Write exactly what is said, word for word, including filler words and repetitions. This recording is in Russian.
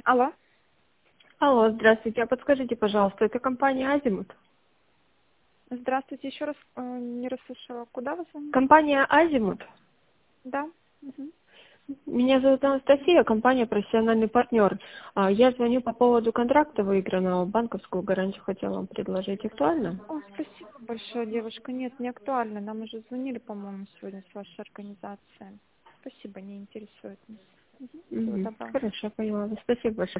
Алло. Алло, здравствуйте. А подскажите, пожалуйста, это компания Азимут? Здравствуйте. Еще раз э, не расслышала. Куда вы звоните? Компания Азимут? Да. Мгм. Меня зовут Анастасия, компания «Профессиональный партнер». А, Я звоню по поводу контракта выигранного, банковскую гарантию хотела вам предложить. Актуально? О, спасибо большое, девушка. Нет, не актуально. Нам уже звонили, по-моему, сегодня с вашей организацией. Спасибо, не интересует нас. Мгм. Всего Мгм. доброго. Хорошо, поняла. Спасибо большое.